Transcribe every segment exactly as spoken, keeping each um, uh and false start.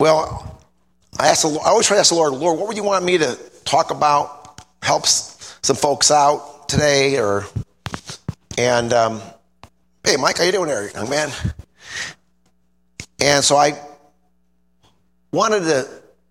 Well, I asked. The, I always try to ask the Lord, Lord, what would you want me to talk about? Helps some folks out today, or and um, hey, Mike, how you doing there, young man? And so I wanted to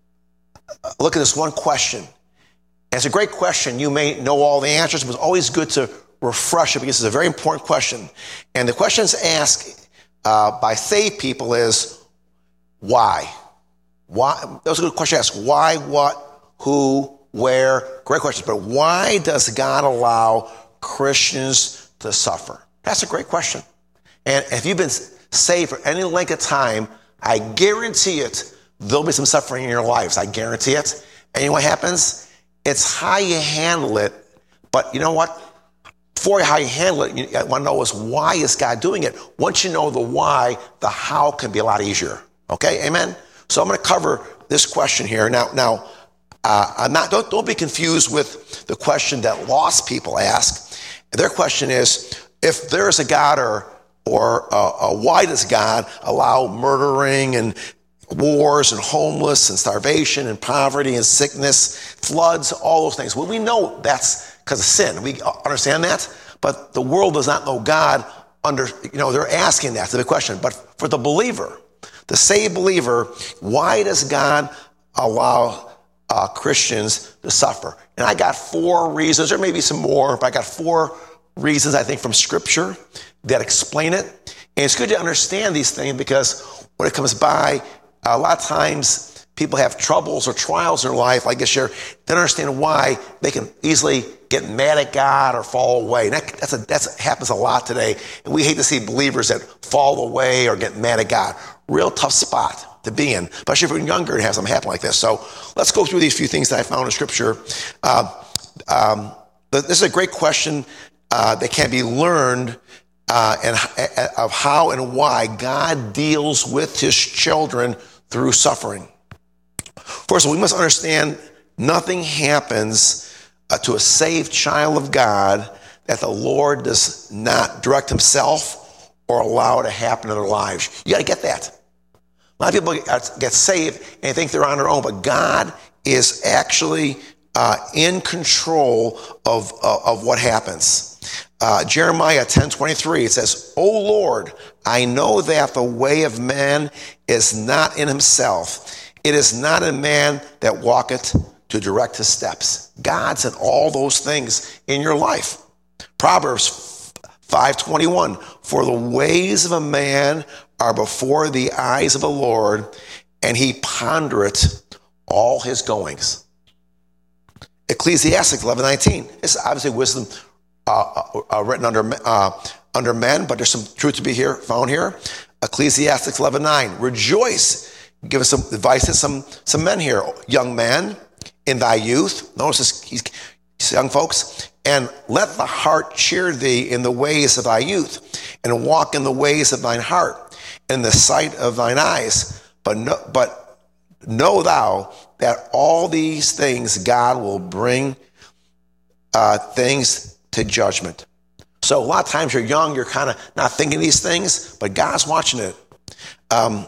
look at this one question. And it's a great question. You may know all the answers, but it's always good to refresh it because it's a very important question. And the questions asked uh, by saved people is why? Why? That was a good question to ask. Why, what, who, where? Great questions. But why does God allow Christians to suffer? That's a great question. And if you've been saved for any length of time, I guarantee it, there'll be some suffering in your lives. I guarantee it. And you know what happens? It's how you handle it. But you know what? For how you handle it, you want to know is why is God doing it? Once you know the why, the how can be a lot easier. Okay, amen? So I'm going to cover this question here. Now, now uh, I'm not. Don't, don't be confused with the question that lost people ask. Their question is, if there is a God, or or uh, uh, why does God allow murdering and wars and homeless and starvation and poverty and sickness, floods, all those things? Well, we know that's because of sin. We understand that, but the world does not know God. Under, you know, they're asking that. That's the question. But for the believer, the saved believer, why does God allow uh, Christians to suffer? And I got four reasons. There may be some more, but I got four reasons, I think, from Scripture that explain it. And it's good to understand these things because when it comes by, a lot of times people have troubles or trials in their life, like this year, they don't understand why they can easily get mad at God or fall away. And that that's a, that's, happens a lot today. And we hate to see believers that fall away or get mad at God. Real tough spot to be in, especially if you're younger and have something happen like this. So let's go through these few things that I found in Scripture. Uh, um, this is a great question uh, that can be learned uh, and uh, of how and why God deals with his children through suffering. First of all, we must understand nothing happens uh, to a saved child of God that the Lord does not direct himself or allow to happen in their lives. You got to get that. A lot of people get saved and think they're on their own, but God is actually uh, in control of, uh, of what happens. Uh, Jeremiah ten twenty-three, it says, O Lord, I know that the way of man is not in himself. It is not in man that walketh to direct his steps. God's in all those things in your life. Proverbs five twenty-one, for the ways of a man are before the eyes of the Lord, and he pondereth all his goings. Ecclesiastes eleven nineteen. It's obviously wisdom uh, uh, written under uh, under men, but there's some truth to be here found here. Ecclesiastes eleven nine. Rejoice. Give us some advice to some some men here, young man, in thy youth. Notice this, he's, he's young folks. And let the heart cheer thee in the ways of thy youth, and walk in the ways of thine heart, in the sight of thine eyes. But no, but know thou that all these things God will bring uh, things to judgment. So a lot of times you're young, you're kind of not thinking these things, but God's watching it. Um,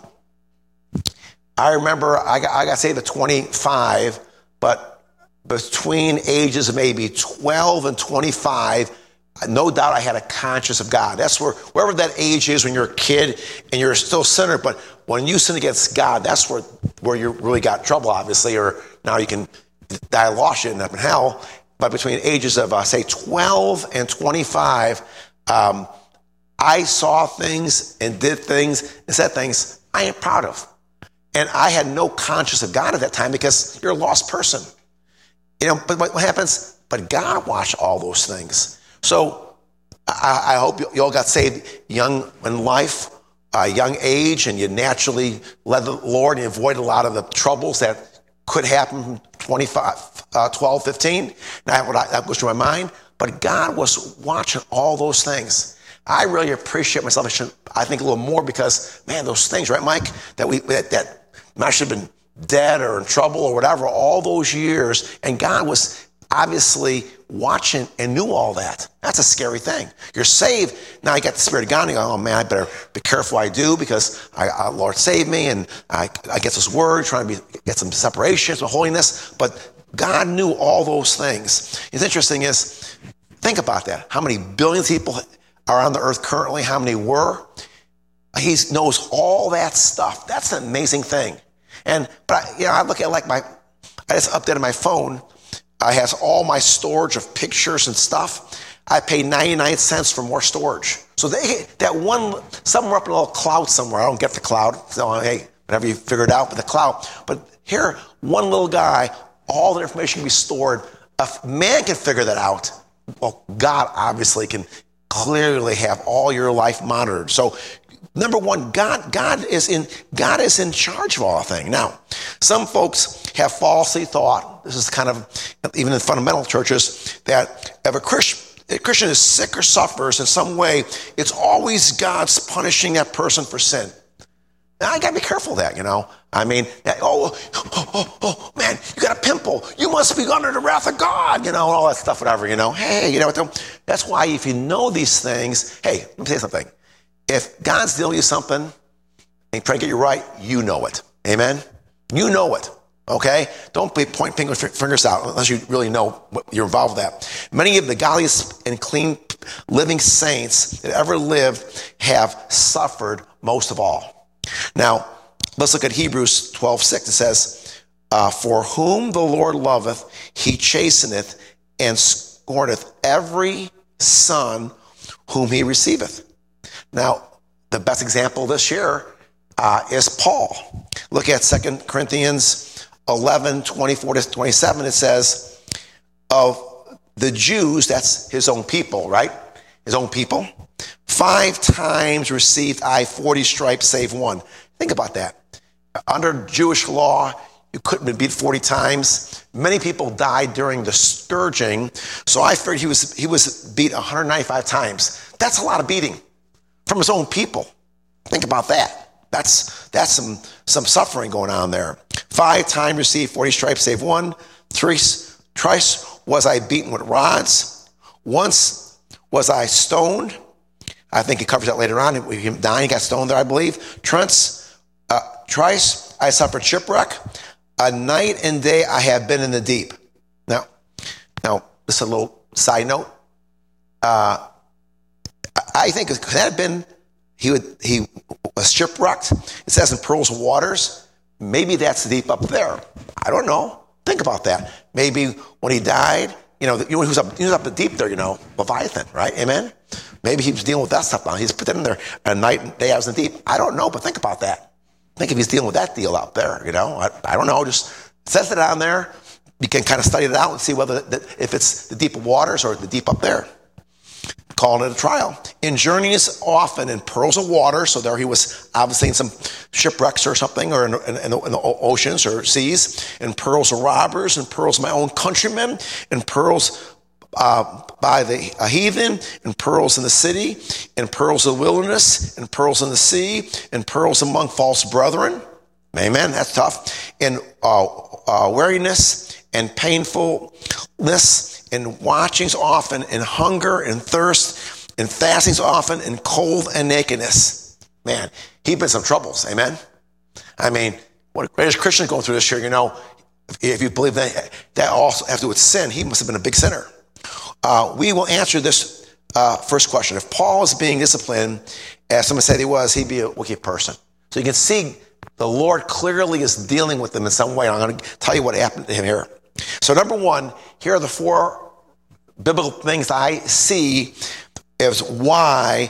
I remember I got, I got saved at twenty-five, but between ages of maybe twelve and twenty-five, no doubt I had a conscience of God. That's where, wherever that age is when you're a kid and you're still a sinner, but when you sin against God, that's where, where you really got trouble, obviously, or now you can die lost, you end up in hell. But between ages of, uh, say, twelve and twenty-five, um, I saw things and did things and said things I ain't proud of. And I had no conscience of God at that time because you're a lost person. You know, but what happens? But God watched all those things. So I, I hope you, you all got saved young in life, a young age, and you naturally led the Lord and avoided a lot of the troubles that could happen from twenty-five, uh, twelve, fifteen. Now, that goes through my mind. But God was watching all those things. I really appreciate myself. I, should, I think a little more because, man, those things, right, Mike, that we that, that I should have been dead or in trouble or whatever all those years, and God was, obviously watching and knew all that. That's a scary thing. You're saved. Now you got the Spirit of God, and you go, oh man, I better be careful what I do because I, I, Lord saved me, and I, I get this word, trying to be, get some separation, some holiness. But God knew all those things. It's interesting is, think about that. How many billions of people are on the earth currently? How many were? He knows all that stuff. That's an amazing thing. And, but I, you know, I look at like my, I just updated my phone. I has all my storage of pictures and stuff. I pay ninety-nine cents for more storage. So they, that one, somewhere up in a little cloud somewhere, I don't get the cloud. So hey, whatever you figure it out, but the cloud. But here, one little guy, all the information can be stored. If man can figure that out, well, God obviously can clearly have all your life monitored. So number one, God, God is in, God is in charge of all things. Now, some folks have falsely thought, this is kind of, even in fundamental churches, that if a Christian, a Christian is sick or suffers in some way, it's always God's punishing that person for sin. Now, I gotta be careful of that, you know. I mean, oh, oh, oh, oh, man, you got a pimple. You must be under the wrath of God, you know, all that stuff, whatever, you know. Hey, you know what? That's why if you know these things, hey, let me say something. If God's dealing with something and trying to get you right, you know it. Amen? You know it. Okay? Don't be pointing fingers out unless you really know what you're involved with that. Many of the godliest and clean living saints that ever lived have suffered most of all. Now, let's look at Hebrews twelve six. It says, uh, for whom the Lord loveth, he chasteneth and scorneth every son whom he receiveth. Now, the best example this year uh, is Paul. Look at Second Corinthians eleven, twenty-four to twenty-seven. It says, of the Jews, that's his own people, right? His own people. Five times received I forty stripes, save one. Think about that. Under Jewish law, you couldn't be beat forty times. Many people died during the scourging. So I figured he was, he was beat one hundred ninety-five times. That's a lot of beating from his own people. Think about that. That's that's some some suffering going on there. Five times received forty stripes, save one. Thrice, thrice was I beaten with rods. Once was I stoned. I think he covers that later on. He dying, he got stoned there, I believe. Trice, uh, thrice I suffered shipwreck. A night and day I have been in the deep. Now, now this is a little side note. Uh, I think could that have been he would he was shipwrecked? It says in pearls of waters. Maybe that's deep up there. I don't know. Think about that. Maybe when he died, you know, he was up he was up deep there. You know, Leviathan, right? Amen. Maybe he was dealing with that stuff now. He's put that in there a night and day I was in the deep. I don't know, but think about that. Think if he's dealing with that deal out there. You know, I, I don't know. Just it says it on there. You can kind of study it out and see whether that, if it's the deep waters or the deep up there. Calling it a trial. In journeys often in pearls of water, so there he was obviously in some shipwrecks or something, or in, in, in, the, in the oceans or seas, in pearls of robbers, and pearls of my own countrymen, and pearls uh, by the heathen, and pearls in the city, and pearls of the wilderness, and pearls in the sea, and pearls among false brethren. Amen, that's tough. In uh, uh, weariness and painfulness, and watchings often, and hunger and thirst, and fastings often, and cold and nakedness. Man, he'd been some troubles, amen? I mean, what a greatest Christian going through this year, you know, if you believe that, that also has to do with sin, he must have been a big sinner. Uh, we will answer this uh, first question. If Paul is being disciplined, as someone said he was, he'd be a wicked person. So you can see the Lord clearly is dealing with them in some way. I'm going to tell you what happened to him here. So number one, here are the four biblical things I see as why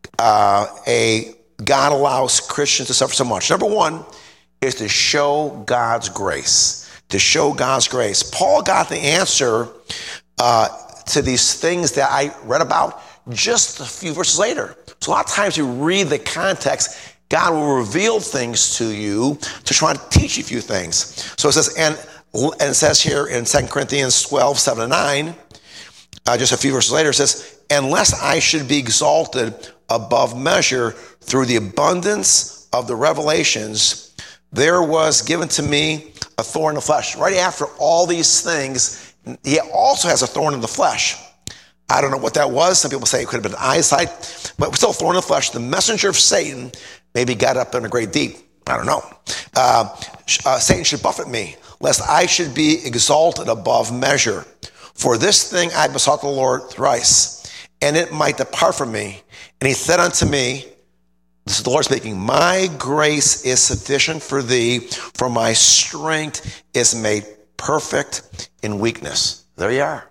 uh, a God allows Christians to suffer so much. Number one is to show God's grace. To show God's grace. Paul got the answer uh, to these things that I read about just a few verses later. So a lot of times you read the context, God will reveal things to you to try to teach you a few things. So it says, and, and it says here in Second Corinthians twelve, seven and nine, uh, just a few verses later, it says, unless I should be exalted above measure through the abundance of the revelations, there was given to me a thorn in the flesh. Right after all these things, he also has a thorn in the flesh. I don't know what that was. Some people say it could have been eyesight, but still a thorn in the flesh. The messenger of Satan maybe got up in a great deep. I don't know. Uh, uh, Satan should buffet me, lest I should be exalted above measure. For this thing I besought the Lord thrice, and it might depart from me. And he said unto me, this is the Lord speaking, my grace is sufficient for thee, for my strength is made perfect in weakness. There you are.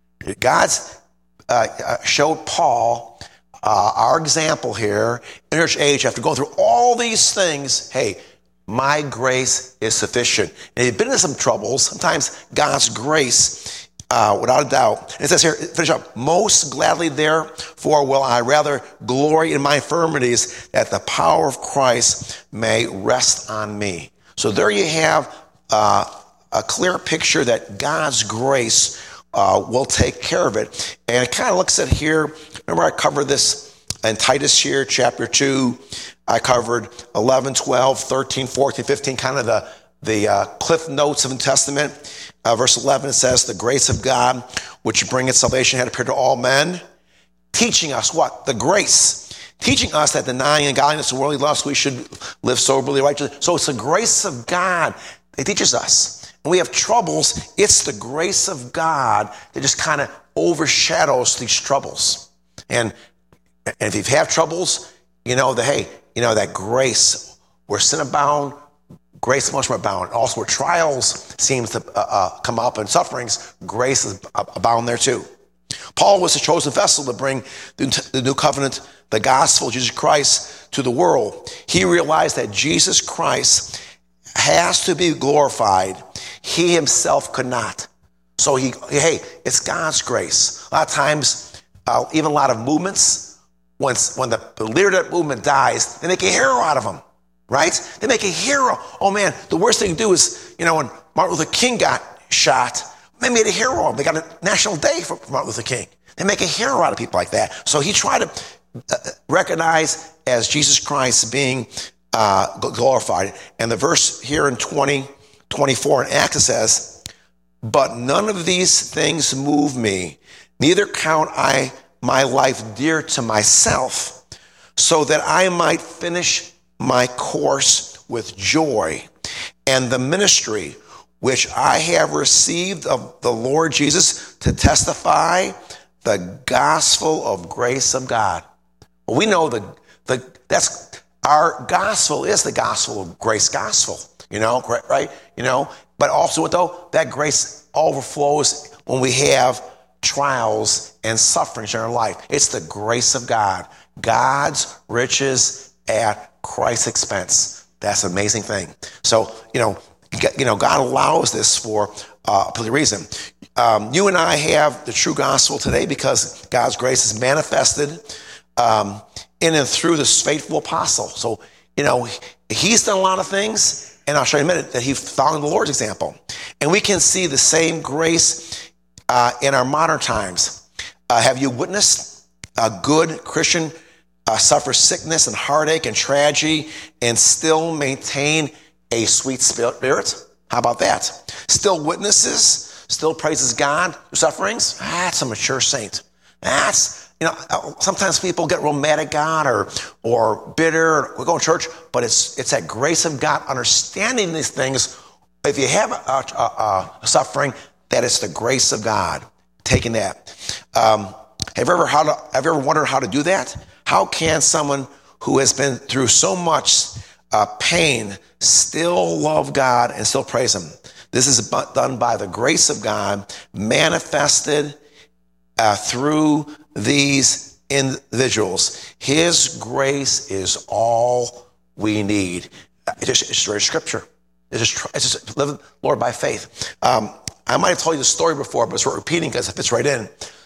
God's uh, showed Paul uh, our example here in church age after going through all these things. Hey, my grace is sufficient. And he'd been in some troubles. Sometimes God's grace, uh, without a doubt. And it says here, finish up, most gladly therefore will I rather glory in my infirmities, that the power of Christ may rest on me. So there you have uh, a clear picture that God's grace uh, will take care of it. And it kind of looks at here, remember I covered this in Titus here, chapter two. I covered eleven, twelve, thirteen, fourteen, fifteen, kind of the, the uh, cliff notes of the New Testament. Uh, verse eleven, it says, the grace of God, which bringeth salvation, had appeared to all men, teaching us what? The grace. Teaching us that denying ungodliness and worldly lust, we should live soberly, righteously. So it's the grace of God that teaches us. When we have troubles, it's the grace of God that just kind of overshadows these troubles. And, and if you have troubles, you know that, hey, you know that grace, where sin abound, grace much more abound. Also, where trials seems to uh, uh, come up and sufferings, grace is abound there too. Paul was the chosen vessel to bring the, the new covenant, the gospel of Jesus Christ, to the world. He realized that Jesus Christ has to be glorified. He himself could not. So he, hey, it's God's grace. A lot of times, uh, even a lot of movements, when, when the, the leader of that movement dies, they make a hero out of him, right? They make a hero. Oh man, the worst thing to do is, you know, when Martin Luther King got shot, they made a hero of him. They got a national day for Martin Luther King. They make a hero out of people like that. So he tried to uh, recognize as Jesus Christ being uh, glorified. And the verse here in twenty, twenty-four in Acts says, but none of these things move me, neither count I my life dear to myself, so that I might finish my course with joy, and the ministry which I have received of the Lord Jesus to testify the gospel of grace of God. Well, we know the, the that's our gospel is the gospel of grace gospel, you know, right? You know, but also though that grace overflows when we have trials and sufferings in our life. It's the grace of God, God's riches at Christ's expense. That's an amazing thing. So, you know, you know, God allows this for uh, a particular reason. Um, you and I have the true gospel today because God's grace is manifested um, in and through this faithful apostle. So, you know, he's done a lot of things, and I'll show you in a minute that he followed the Lord's example. And we can see the same grace uh, in our modern times. Uh, have you witnessed a good Christian uh, suffer sickness and heartache and tragedy and still maintain a sweet spirit? How about that? Still witnesses, still praises God through sufferings? That's a mature saint. That's, you know, sometimes people get real mad at God or or bitter. We go to church, but it's it's that grace of God, understanding these things. If you have a, a, a suffering, that it's the grace of God. Taking that. Um, have you ever how to, have you ever wondered how to do that? How can someone who has been through so much uh, pain still love God and still praise him? This is done by the grace of God manifested uh, through these individuals. His grace is all we need. It's just, it's just scripture. It's just, it's just living, Lord, by faith. Um, I might have told you the story before, but it's worth repeating because it fits right in.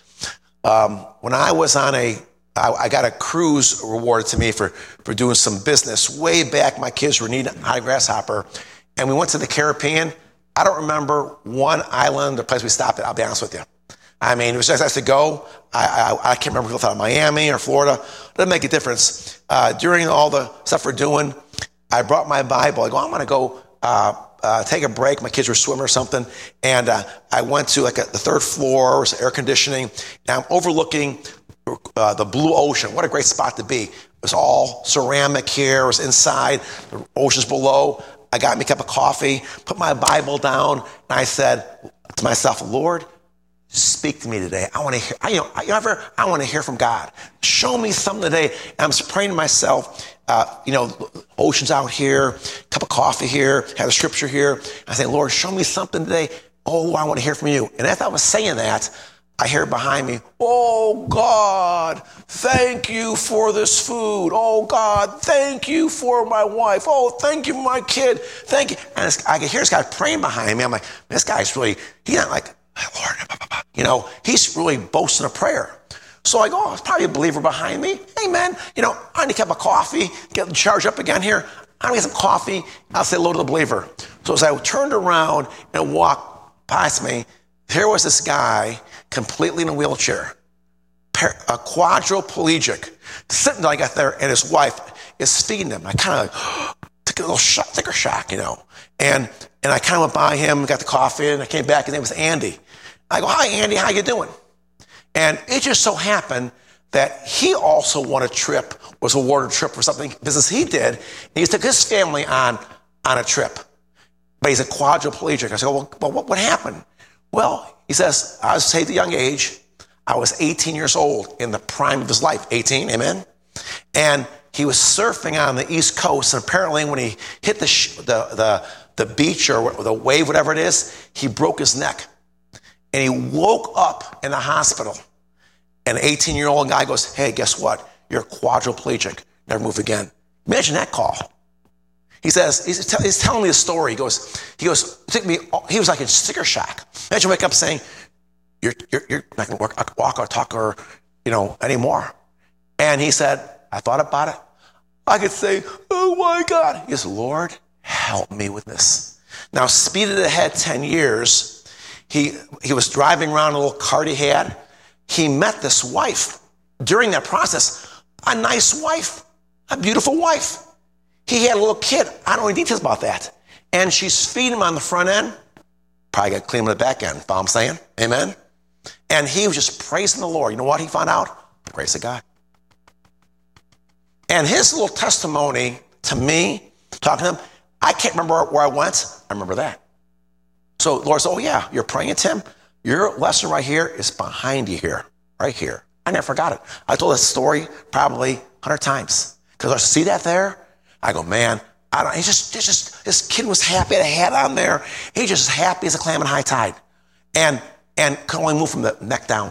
Um, when I was on a, I, I got a cruise rewarded to me for, for doing some business way back. My kids were needing a grasshopper, and we went to the Caribbean. I don't remember one island or place we stopped at. I'll be honest with you. I mean, it was just nice to go. I, I, I can't remember if we thought of Miami or Florida. It doesn't make a difference. Uh, during all the stuff we're doing, I brought my Bible. I go, I'm going to go uh, uh, take a break. My kids were swimming or something. And uh, I went to like a, the third floor, it was air conditioning. And I'm overlooking uh, the blue ocean. What a great spot to be. It was all ceramic here. It was inside. The ocean's below. I got me a cup of coffee, put my Bible down, and I said to myself, Lord, speak to me today. I want to hear, I, you know, I, ever, I want to hear from God. Show me something today. And I'm just praying to myself, uh, you know, ocean's out here, cup of coffee here, have a scripture here. I say, Lord, show me something today. Oh, I want to hear from you. And as I was saying that, I hear behind me, oh, God, thank you for this food. Oh, God, thank you for my wife. Oh, thank you for my kid. Thank you. And I can hear this guy praying behind me. I'm like, this guy's really, he's not like, Lord, you know, he's really boasting a prayer. So I go, oh, it's probably a believer behind me. Hey, man, you know, I need a cup of coffee, get charged up again here. I'm going to get some coffee. I'll say hello to the believer. So as I turned around and walked past me, here was this guy completely in a wheelchair, a quadriplegic, sitting like that there, and his wife is feeding him. I kind of took a little shock, sticker shock, you know. And and I kind of went by him, got the coffee, and I came back, and it was Andy. I go, hi, Andy, how you doing? And it just so happened that he also won a trip, was awarded a trip for something, business he did, and he took his family on, on a trip. But he's a quadriplegic. I said, well, well what, what happened? Well, he says, I was saved at a young age. I was eighteen years old in the prime of his life, eighteen, amen? And he was surfing on the East Coast, and apparently when he hit the, sh- the, the, the beach or the wave, whatever it is, he broke his neck. And he woke up in the hospital. And an eighteen-year-old guy goes, hey, guess what? You're quadriplegic. Never move again. Imagine that call. He says, he's, t- he's telling me a story. He goes, he goes, it took me, he was like in sticker shock. Imagine wake up saying, you're, you're, you're not going to walk or talk or, you know, anymore. And he said, I thought about it. I could say, oh my God. He goes, Lord, help me with this. Now, speeded ahead ten years, he, he was driving around a little cart he had. He met this wife during that process, a nice wife, a beautiful wife. He had a little kid. I don't know any details about that. And she's feeding him on the front end. Probably got to clean him on the back end. Follow what I'm saying? Amen? And he was just praising the Lord. You know what he found out? The grace of God. And his little testimony to me, talking to him, I can't remember where I went. I remember that. So the Lord said, oh yeah, you're praying, Tim? Your lesson right here is behind you here, right here. I never forgot it. I told this story probably a hundred times. Because I see that there. I go, man, I don't, he's just, he's just, this kid was happy, had a hat on there. He's just happy as a clam in high tide. And, and could only move from the neck down.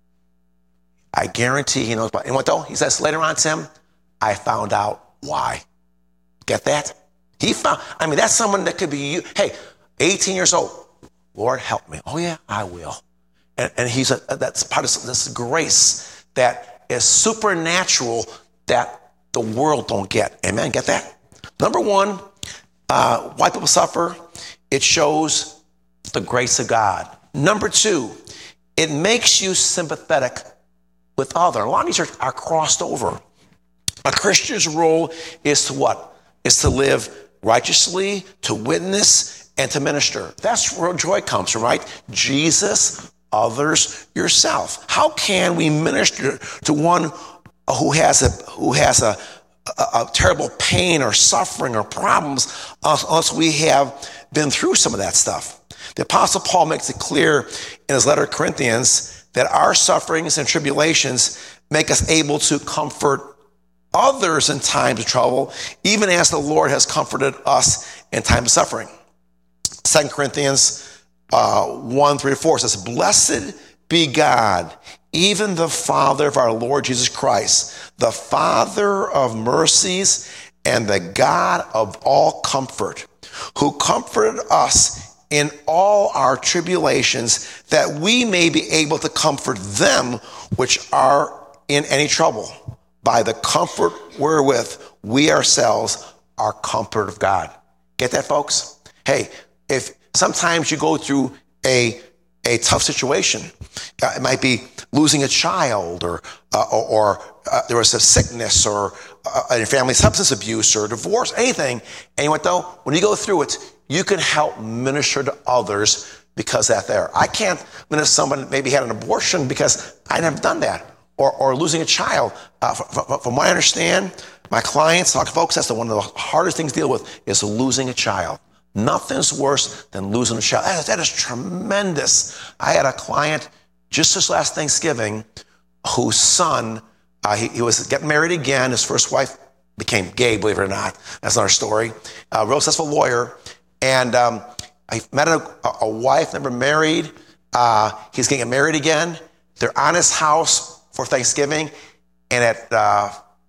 I guarantee he knows about it. And what though? He says later on, Tim, I found out why. Get that? He found, I mean, that's someone that could be you. Hey, eighteen years old. Lord, help me. Oh yeah, I will. And, and he's a, that's part of this grace that is supernatural that the world don't get. Amen. Get that? Number one, uh, why people suffer, it shows the grace of God. Number two, it makes you sympathetic with others. A lot of these are, are crossed over. A Christian's role is to what? Is to live righteously, to witness, and to minister. That's where joy comes from, right? Jesus, others, yourself. How can we minister to one who has a who has a, a, a terrible pain or suffering or problems unless we have been through some of that stuff? The Apostle Paul makes it clear in his letter to Corinthians that our sufferings and tribulations make us able to comfort others in times of trouble, even as the Lord has comforted us in times of suffering. Second Corinthians uh, one, three to four says, blessed be God, even the Father of our Lord Jesus Christ, the Father of mercies and the God of all comfort, who comforted us in all our tribulations, that we may be able to comfort them which are in any trouble, by the comfort wherewith we ourselves are comforted of God. Get that, folks? Hey, if sometimes you go through a a tough situation, uh, it might be losing a child, or uh, or, or uh, there was a sickness, or uh, in your family, substance abuse or divorce, anything. And you went, though, when you go through it, you can help minister to others because that there. I can't minister to someone maybe had an abortion because I never done that. Or, or losing a child. Uh, from, from what I understand, my clients, talk folks, that's the, one of the hardest things to deal with is losing a child. Nothing's worse than losing a child. That is, that is tremendous. I had a client just this last Thanksgiving whose son, uh, he, he was getting married again. His first wife became gay, believe it or not. That's another story. A real successful lawyer. And um, I met a, a wife, never married. Uh, he's getting married again. They're on his house for Thanksgiving, and at uh,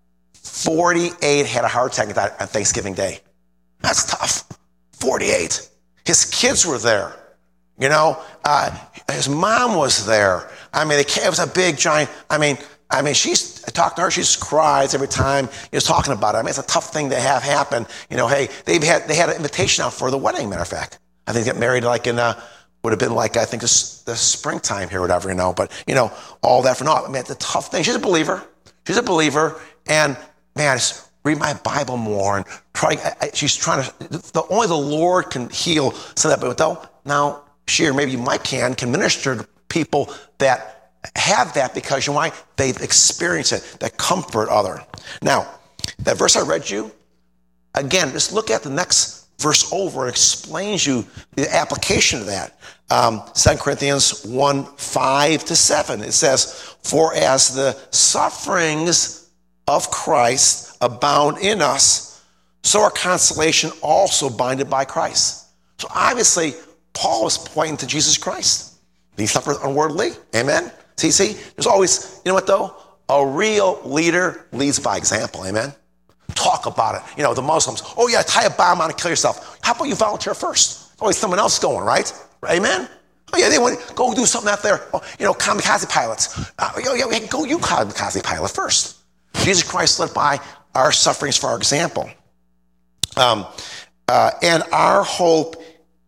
forty-eight had a heart attack on Thanksgiving Day. That's tough. forty-eight. His kids were there. You know, uh, his mom was there. I mean, it was a big giant. I mean, I mean, she's I talked to her. She just cries every time he was talking about it. I mean, it's a tough thing to have happen. You know, hey, they've had they had an invitation out for the wedding. Matter of fact, I think they got married like in. Uh, would have been like, I think, the, the springtime here, whatever, you know. But, you know, all that for naught. I mean, it's a tough thing. She's a believer. She's a believer. And, man, I just read my Bible more. And try. I, I, she's trying to, the, only the Lord can heal some of that. But though, now, she or maybe you might can, can minister to people that have that because, you know why? They've experienced it, that comfort other. Now, that verse I read you, again, just look at the next verse over. It explains you the application of that. Um, Second Corinthians one, five to seven. It says, for as the sufferings of Christ abound in us, so our consolation also binded by Christ. So obviously, Paul is pointing to Jesus Christ. He suffered unworthily. Amen. See, see, there's always, you know what though? A real leader leads by example. Amen. Talk about it. You know, the Muslims, oh yeah, tie a bomb on and kill yourself. How about you volunteer first? Always someone else going, right? Amen? Oh yeah, they want to go do something out there. Oh, you know, kamikaze pilots. Uh, oh, yeah, go you kamikaze pilot first. Jesus Christ led by our sufferings for our example. Um, uh, and our hope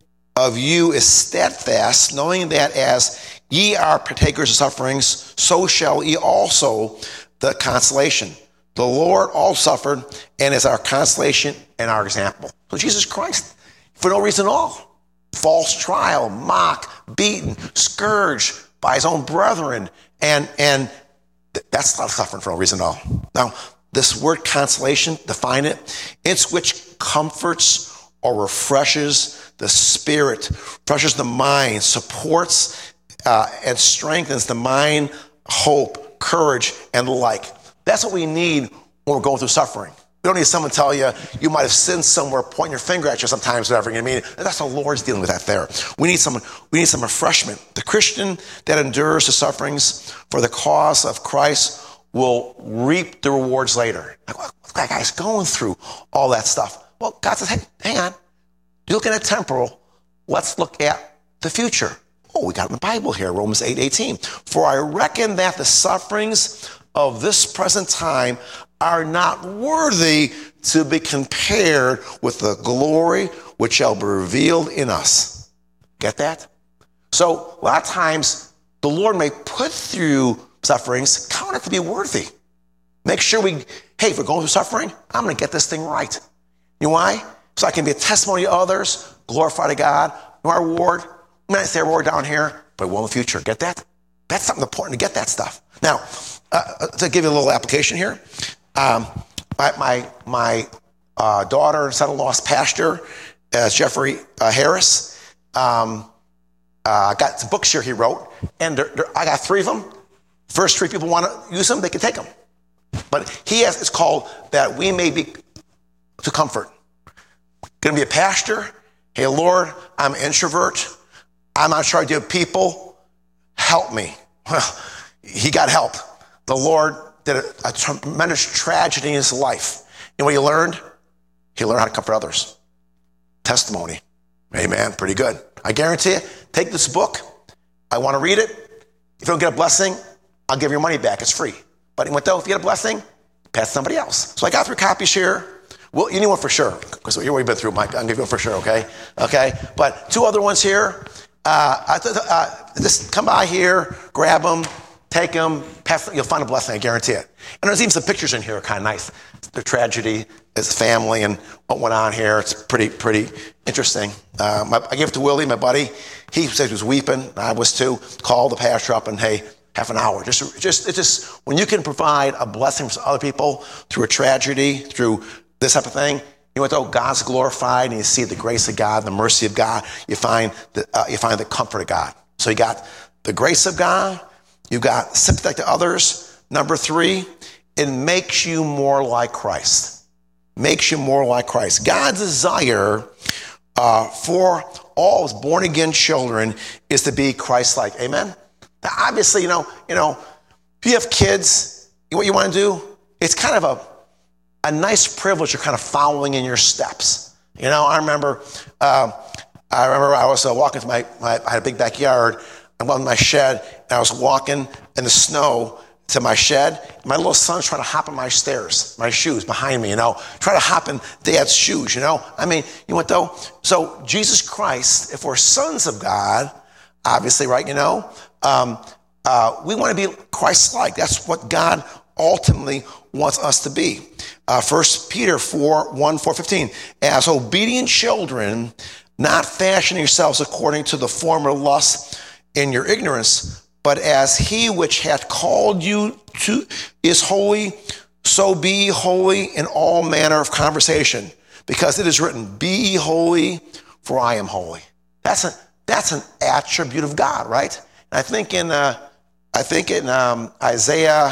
of you is steadfast, knowing that as ye are partakers of sufferings, so shall ye also the consolation. The Lord all suffered and is our consolation and our example. So Jesus Christ, for no reason at all, false trial, mocked, beaten, scourged by his own brethren, and and that's not suffering for no reason at all. Now, this word consolation, define it, it's which comforts or refreshes the spirit, refreshes the mind, supports uh, and strengthens the mind, hope, courage, and the like. That's what we need when we're going through suffering. We don't need someone to tell you, you might have sinned somewhere, pointing your finger at you sometimes, whatever. You know what I mean? That's the Lord's dealing with that there. We need someone, we need some refreshment. The Christian that endures the sufferings for the cause of Christ will reap the rewards later. Like, what that guy's going through all that stuff. Well, God says, hey, hang on. You're looking at temporal. Let's look at the future. Oh, we got it in the Bible here, Romans eight eighteen. For I reckon that the sufferings of this present time are not worthy to be compared with the glory which shall be revealed in us. Get that? So a lot of times the Lord may put through sufferings, count it to be worthy. Make sure we, hey, if we're going through suffering, I'm going to get this thing right. You know why? So I can be a testimony to others, glorify to God. Our reward, I'm not say reward down here, but it will in the future. Get that? That's something important to get that stuff. Now, uh, to give you a little application here, um, my my, my uh, daughter and son-in-law lost pastor, uh, Jeffrey uh, Harris. Um, uh, got some books here he wrote, and they're, they're, I got three of them. First three people want to use them, they can take them. But he has, it's called That We May Be to Comfort. Going to be a pastor. Hey, Lord, I'm an introvert. I'm not sure I do people. Help me. Well, he got help. The Lord did a, a tremendous tragedy in his life. You know what he learned? He learned how to comfort others. Testimony. Amen. Pretty good. I guarantee you, take this book. I want to read it. If you don't get a blessing, I'll give you your money back. It's free. But if you get a blessing, pass to somebody else. So I got three copies here. Well, you need one for sure, because you've already been through, Mike. I'll give you one for sure, okay? Okay? But two other ones here. Uh, uh, just come by here, grab them. take them, you'll find a blessing, I guarantee it. And there's even some pictures in here that are kind of nice. The tragedy, his family, and what went on here. It's pretty, pretty interesting. Uh, my, I gave it to Willie, my buddy. He said he was weeping. I was too. Called the pastor up and, hey, half an hour. Just, just, it's just, when you can provide a blessing for other people through a tragedy, through this type of thing, you know what though? God's glorified, and you see the grace of God, the mercy of God. You find the, uh, you find the comfort of God. So you got the grace of God. You got sympathy to others. Number three, it makes you more like Christ. Makes you more like Christ. God's desire uh, for all his born-again children is to be Christ-like. Amen? Now, obviously, you know, you know, if you have kids, what you want to do, it's kind of a, a nice privilege of kind of following in your steps. You know, I remember, uh, I remember I was uh, walking to my, my, I had a big backyard. I went in my shed, and I was walking in the snow to my shed. My little son's trying to hop in my stairs, my shoes behind me, you know, try to hop in Dad's shoes, you know. I mean, you know what though? So Jesus Christ, if we're sons of God, obviously, right, you know, um, uh, we want to be Christ-like. That's what God ultimately wants us to be. Uh, First Peter four, one, four, fifteen. As obedient children, not fashioning yourselves according to the former lusts in your ignorance, but as he which hath called you to is holy, so be holy in all manner of conversation, because it is written, be ye holy, for I am holy. That's a that's an attribute of God, right? And I think in uh, I think in um, Isaiah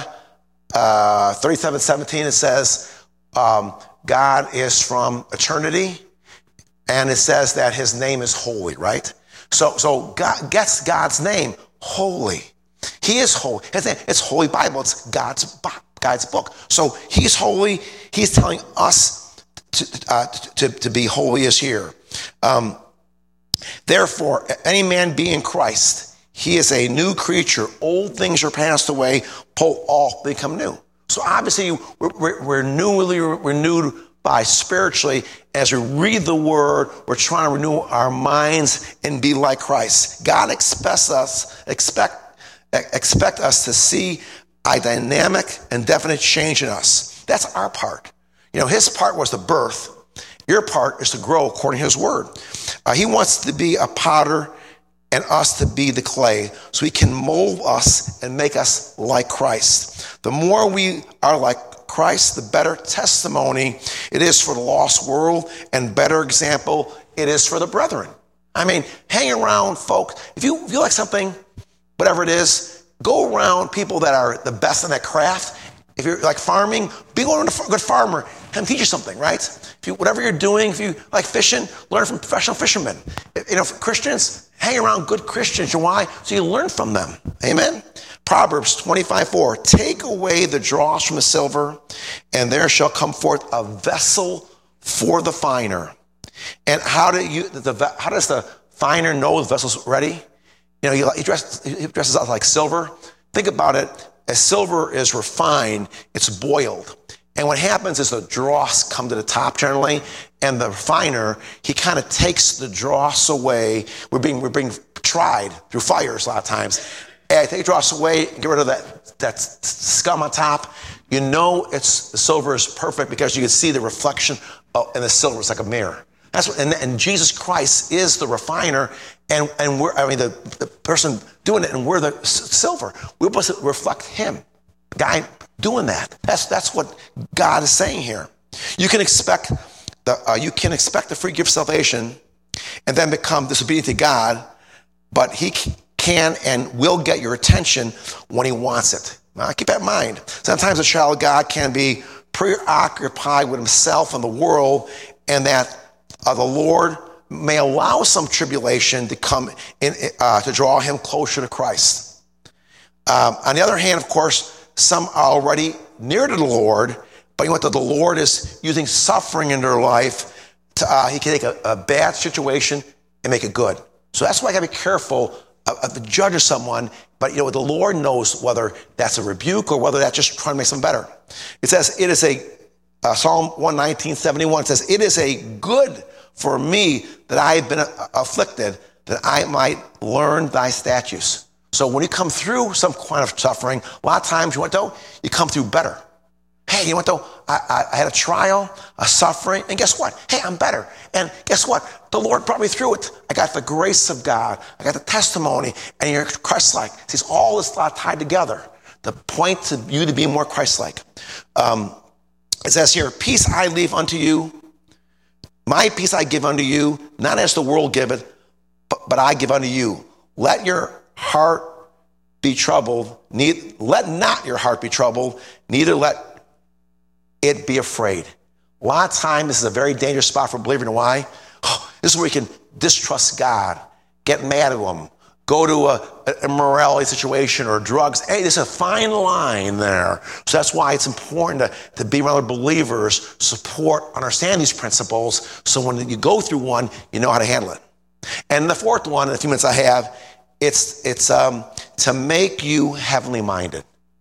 uh, thirty-seven seventeen it says um, God is from eternity, and it says that his name is holy, right? So, so God gets God's name, holy. He is holy. It's Holy Bible. It's God's God's book. So he's holy. He's telling us to uh, to, to be holy as here. Um, Therefore, any man be in Christ, he is a new creature. Old things are passed away. All become new. So obviously, we're, we're, we're newly renewed by spiritually. As we read the word, we're trying to renew our minds and be like Christ. God expects us, expect, expect us to see a dynamic and definite change in us. That's our part. You know, his part was the birth. Your part is to grow according to his word. Uh, he wants to be a potter and us to be the clay, so he can mold us and make us like Christ. The more we are like Christ, the better testimony it is for the lost world, and better example it is for the brethren. I mean, hang around folks. If you, if you like something, whatever it is, go around people that are the best in that craft. If you're like farming, be going to a good farmer and teach you something, right? If you, whatever you're doing, if you like fishing, learn from professional fishermen. You know, for Christians, hang around good Christians. You know why? So you learn from them. Amen? Proverbs twenty-five four, take away the dross from the silver, and there shall come forth a vessel for the finer. And how do you? The, how does the finer know the vessel's ready? You know, he, he, dress, he dresses up like silver. Think about it. As silver is refined, it's boiled. And what happens is the dross come to the top generally, and the refiner, he kind of takes the dross away. We're being, we're being tried through fires a lot of times. And take the dross away and get rid of that, that scum on top. You know it's the silver is perfect because you can see the reflection of, and the silver is like a mirror. That's what, and, and Jesus Christ is the refiner, and, and we're, I mean, the, the person doing it, and we're the silver. We're supposed to reflect him, the guy doing that. That's that's what God is saying here. You can expect the uh, you can expect the free gift of salvation, and then become disobedient to God, but he can and will get your attention when he wants it. Now, keep that in mind. Sometimes a child of God can be preoccupied with himself and the world, and that Uh, the Lord may allow some tribulation to come in uh, to draw him closer to Christ. Um, on the other hand, of course, some are already near to the Lord, but you know what? The Lord is using suffering in their life. To, uh, he can take a, a bad situation and make it good. So that's why I got to be careful of, of the judge of someone. But you know, the Lord knows whether that's a rebuke or whether that's just trying to make something better. It says it is a Uh, Psalm one nineteen, seventy-one says, it is a good for me that I have been afflicted, that I might learn thy statutes. So when you come through some kind of suffering, a lot of times you know what though? You come through better. Hey, you know what though? I, I, I had a trial, a suffering, and guess what? Hey, I'm better. And guess what? The Lord brought me through it. I got the grace of God. I got the testimony, and you're Christ-like. See, it's all this lot tied together. The point to you to be more Christ-like. Um, it says here, peace I leave unto you. My peace I give unto you, not as the world giveth, but, but I give unto you. Let your heart be troubled. Neither, let not your heart be troubled, neither let it be afraid. A lot of times, this is a very dangerous spot for a believer. You know why? Oh, this is where you can distrust God, get mad at him, go to a, a immorality situation or drugs. Hey, there's a fine line there. So that's why it's important to, to be around other believers, support, understand these principles, so when you go through one, you know how to handle it. And the fourth one, in the few minutes I have, it's, it's um, to make you heavenly minded.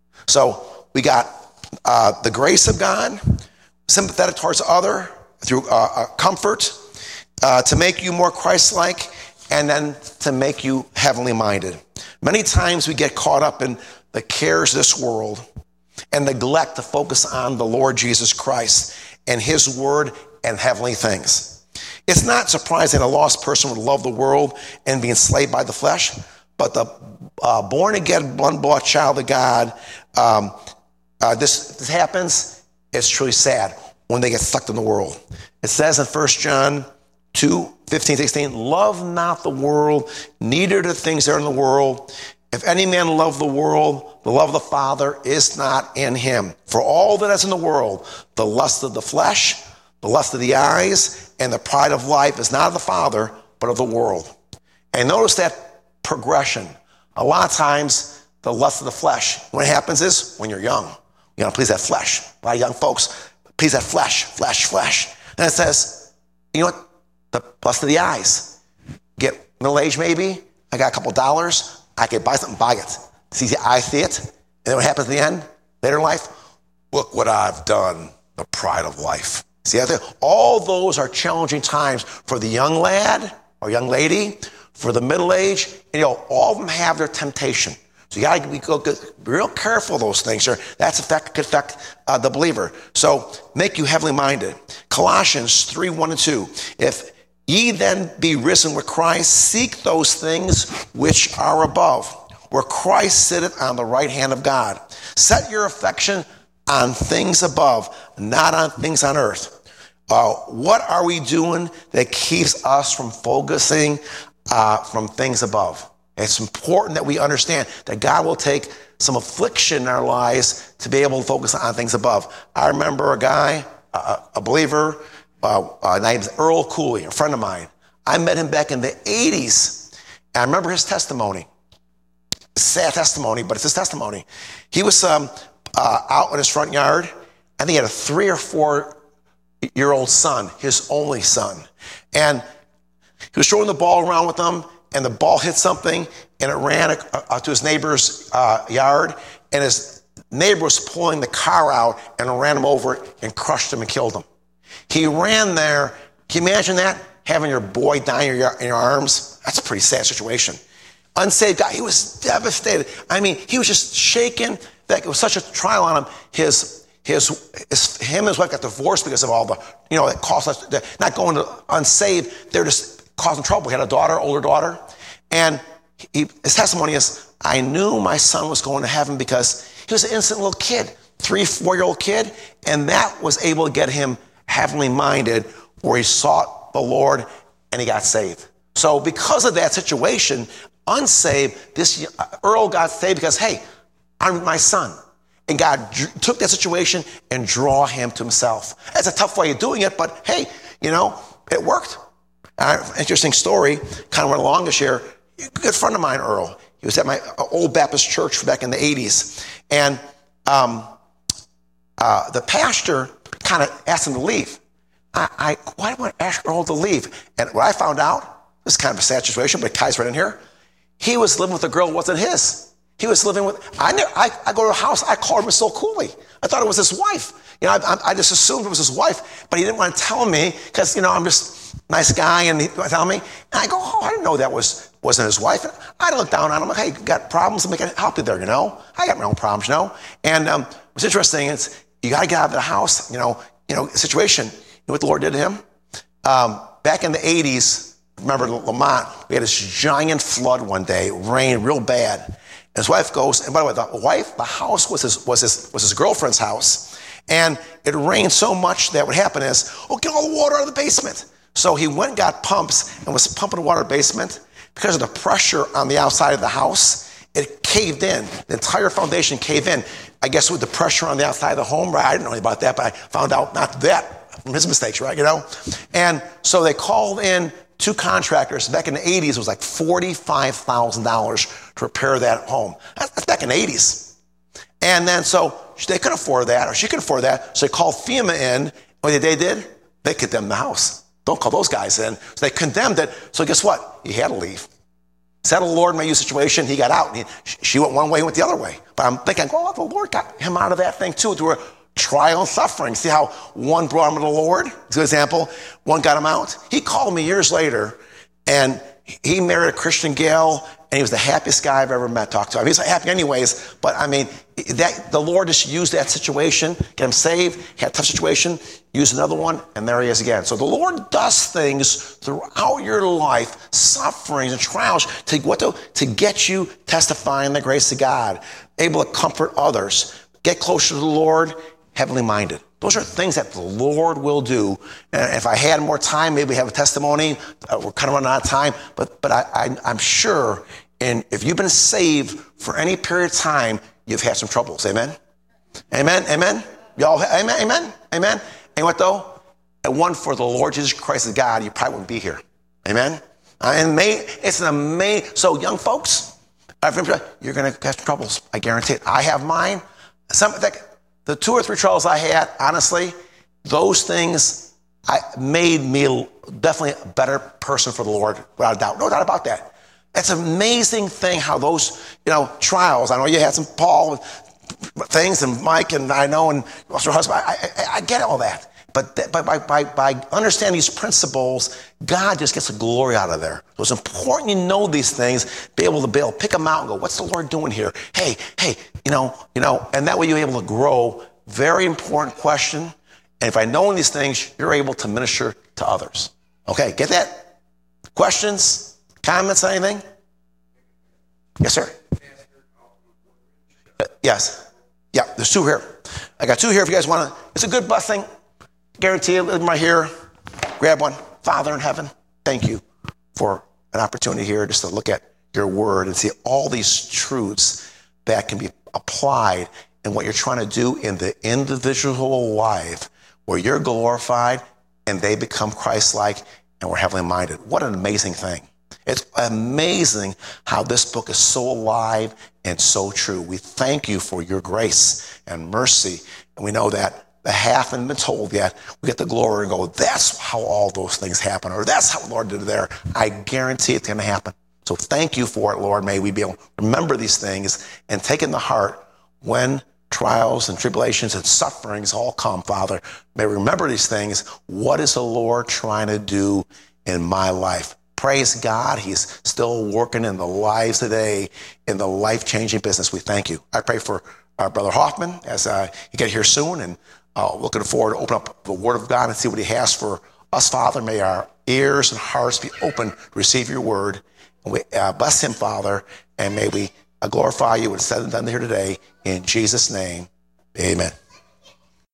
So we got Uh, the grace of God, sympathetic towards other through uh, uh, comfort, uh, to make you more Christ-like, and then to make you heavenly minded. Many times we get caught up in the cares of this world and neglect to focus on the Lord Jesus Christ and his word and heavenly things. It's not surprising a lost person would love the world and be enslaved by the flesh, but the uh, born-again, blood-bought child of God, um, Uh, this, this happens, it's truly sad when they get sucked in the world. It says in First John two, fifteen, sixteen, love not the world, neither the things that are in the world. If any man love the world, the love of the Father is not in him. For all that is in the world, the lust of the flesh, the lust of the eyes, and the pride of life is not of the Father, but of the world. And notice that progression. A lot of times, the lust of the flesh, what happens is when you're young, you know, please that flesh. A lot of young folks, please that flesh, flesh, flesh. Then it says, you know what? The lust of the eyes. Get middle age maybe. I got a couple dollars. I could buy something, buy it. See the eye see it. And then what happens at the end? Later in life? Look what I've done. The pride of life. See, all those are challenging times for the young lad or young lady, for the middle age. You know, all of them have their temptation. So you got to be real careful of those things. Sir. That's affect, could affect uh, the believer. So make you heavenly minded. Colossians three, one and two. If ye then be risen with Christ, seek those things which are above, where Christ sitteth on the right hand of God. Set your affection on things above, not on things on earth. Uh, what are we doing that keeps us from focusing uh, from things above? It's important that we understand that God will take some affliction in our lives to be able to focus on things above. I remember a guy, a, a believer, uh, uh, named Earl Cooley, a friend of mine. I met him back in the eighties. And I remember his testimony. Sad testimony, but it's his testimony. He was um, uh, out in his front yard. I think he had a three or four year old son, his only son. And he was throwing the ball around with them. And the ball hit something, and it ran uh, to his neighbor's uh, yard, and his neighbor was pulling the car out and ran him over and crushed him and killed him. He ran there. Can you imagine that? Having your boy die in your, in your arms? That's a pretty sad situation. Unsaved guy. He was devastated. I mean, he was just shaken. That it was such a trial on him. His, his, his, him and his wife got divorced because of all the, you know, it cost us, not going to unsaved. They're just causing trouble. He had a daughter, older daughter. And he, his testimony is, I knew my son was going to heaven because he was an innocent little kid, three, four-year-old kid, and that was able to get him heavenly minded where he sought the Lord and he got saved. So because of that situation, unsaved, this Earl got saved because, hey, I'm my son. And God took that situation and draw him to himself. That's a tough way of doing it, but hey, you know, it worked. Uh, interesting story, kind of went along this year. A good friend of mine, Earl. He was at my old Baptist church back in the eighties. And um, uh, the pastor kind of asked him to leave. I, I why do I want to ask Earl to leave? And what I found out, this is kind of a sad situation, but it ties right in here. He was living with a girl that wasn't his. He was living with, I knew, I, I go to a house, I called him so coolly. I thought it was his wife. You know, I, I just assumed it was his wife, but he didn't want to tell me because, you know, I'm just, nice guy, and he tell me, and I go, oh, I didn't know that was, wasn't his wife. And I look down on him, like, hey, you got problems? I'm going to help you there, you know? I got my own problems, you know? And um, what's interesting is you got to get out of the house, you know, you know, situation. You know what the Lord did to him? Um, back in the eighties, remember Lamont, we had this giant flood one day, rain real bad. And his wife goes, and by the way, the wife, the house was his, was his, was his girlfriend's house. And it rained so much that what happened is, oh, get all the water out of the basement. So he went and got pumps and was pumping the water in the basement. Because of the pressure on the outside of the house, it caved in. The entire foundation caved in. I guess with the pressure on the outside of the home, right? I didn't know anything about that, but I found out not that from his mistakes, right? You know? And so they called in two contractors. Back in the eighties, it was like forty-five thousand dollars to repair that home. That's back in the eighties. And then so they couldn't afford that, or she couldn't afford that. So they called FEMA in. What they did? They condemned the house. Don't call those guys in. So they condemned it. So guess what? He had to leave. Settle the Lord made you situation. He got out. He, she went one way, he went the other way. But I'm thinking, oh, the Lord got him out of that thing too. Through trial and suffering. See how one brought him to the Lord? As an example, one got him out. He called me years later, and he married a Christian gal, and he was the happiest guy I've ever met. Talked to him. He's happy anyways, but I mean, that the Lord just used that situation, get him saved, he had a tough situation, used another one, and there he is again. So the Lord does things throughout your life, sufferings and trials, to what to, to get you testifying the grace of God, able to comfort others, get closer to the Lord, heavenly minded. Those are things that the Lord will do. And if I had more time, maybe we have a testimony. Uh, we're kind of running out of time, but but I, I, I'm sure, and if you've been saved for any period of time, you've had some troubles. Amen? Amen? Amen? Y'all, amen? Amen? Amen? And what though? And one for the Lord Jesus Christ as God, you probably wouldn't be here. Amen? Uh, and may, it's an amazing, so young folks, you're going to have troubles. I guarantee it. I have mine. Some, like, the two or three trials I had, honestly, those things I, made me definitely a better person for the Lord, without a doubt. No doubt about that. It's an amazing thing how those, you know, trials, I know you had some Paul things and Mike and I know and your husband, I, I, I get all that. But by, by, by, by understanding these principles, God just gets the glory out of there. So it's important you know these things, be able to be able to pick them out and go, what's the Lord doing here? Hey, hey, you know, you know, and that way you're able to grow. Very important question. And if I know these things, you're able to minister to others. Okay, get that? Questions, comments, anything? Yes, sir. Uh, yes. Yeah, there's two here. I got two here if you guys want to. It's a good blessing. Guarantee you, leave them right here. Grab one. Father in heaven, thank you for an opportunity here just to look at your word and see all these truths that can be applied in what you're trying to do in the individual life where you're glorified and they become Christ-like and we're heavenly minded. What an amazing thing. It's amazing how this book is so alive and so true. We thank you for your grace and mercy. And we know that the half hasn't been told yet. We get the glory and go, that's how all those things happen. Or that's how the Lord did it there. I guarantee it's going to happen. So thank you for it, Lord. May we be able to remember these things and take in the heart when trials and tribulations and sufferings all come, Father. May we remember these things. What is the Lord trying to do in my life? Praise God. He's still working in the lives today in the life-changing business. We thank you. I pray for our brother Hoffman as uh, he get here soon, and uh, looking forward to open up the Word of God and see what he has for us, Father. May our ears and hearts be open to receive your word. And we uh, bless him, Father, and may we uh, glorify you and said and done here today. In Jesus' name, amen.